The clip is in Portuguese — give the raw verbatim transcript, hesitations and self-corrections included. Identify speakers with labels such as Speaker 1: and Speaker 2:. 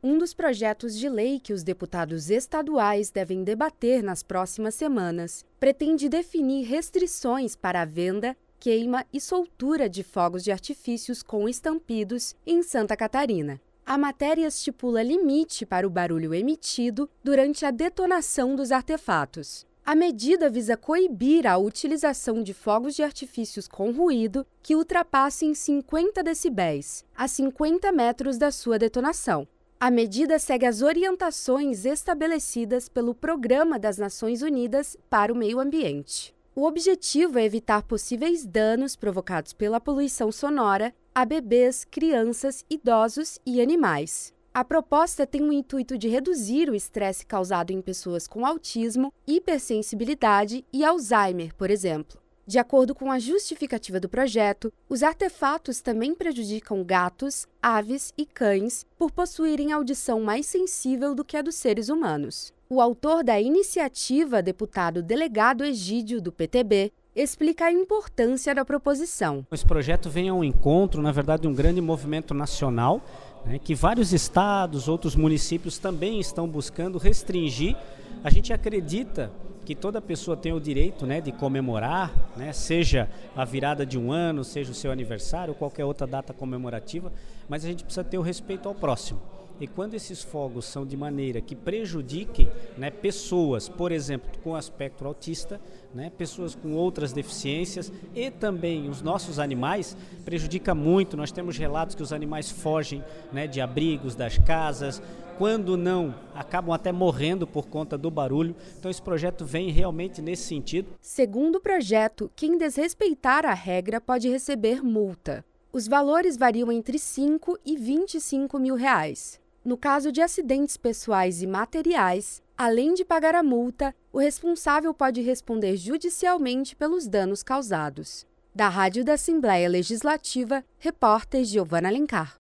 Speaker 1: Um dos projetos de lei que os deputados estaduais devem debater nas próximas semanas pretende definir restrições para a venda, queima e soltura de fogos de artifícios com estampidos em Santa Catarina. A matéria estipula limite para o barulho emitido durante a detonação dos artefatos. A medida visa coibir a utilização de fogos de artifícios com ruído que ultrapassem cinquenta decibéis, a cinquenta metros da sua detonação. A medida segue as orientações estabelecidas pelo Programa das Nações Unidas para o Meio Ambiente. O objetivo é evitar possíveis danos provocados pela poluição sonora a bebês, crianças, idosos e animais. A proposta tem o intuito de reduzir o estresse causado em pessoas com autismo, hipersensibilidade e Alzheimer, por exemplo. De acordo com a justificativa do projeto, os artefatos também prejudicam gatos, aves e cães por possuírem audição mais sensível do que a dos seres humanos. O autor da iniciativa, deputado delegado Egídio, do P T B, explica a importância da proposição.
Speaker 2: Esse projeto vem ao encontro, na verdade, de um grande movimento nacional, né, que vários estados, outros municípios também estão buscando restringir. A gente acredita que toda pessoa tem o direito, né, de comemorar, né, seja a virada de um ano, seja o seu aniversário, ou qualquer outra data comemorativa, mas a gente precisa ter o respeito ao próximo. E quando esses fogos são de maneira que prejudiquem, né, pessoas, por exemplo, com aspecto autista, né, pessoas com outras deficiências e também os nossos animais, prejudica muito. Nós temos relatos que os animais fogem, né, de abrigos, das casas, quando não, acabam até morrendo por conta do barulho. Então esse projeto vem realmente nesse sentido.
Speaker 1: Segundo o projeto, quem desrespeitar a regra pode receber multa. Os valores variam entre cinco e vinte e cinco mil reais. No caso de acidentes pessoais e materiais, além de pagar a multa, o responsável pode responder judicialmente pelos danos causados. Da Rádio da Assembleia Legislativa, repórter Giovana Alencar.